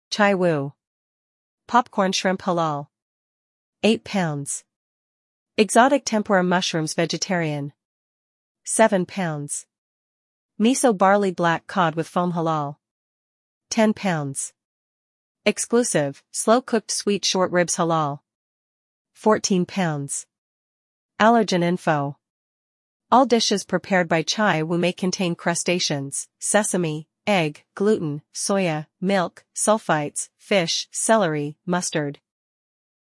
Chai Wu. Popcorn shrimp halal. 8 pounds. Exotic tempura mushrooms vegetarian. 7 pounds. Miso barley black cod with foam halal. 10 pounds. Exclusive, slow-cooked sweet short ribs halal. 14 pounds. Allergen info. All dishes prepared by Chai Wu may contain crustaceans, sesame, egg, gluten, soya, milk, sulfites, fish, celery, mustard,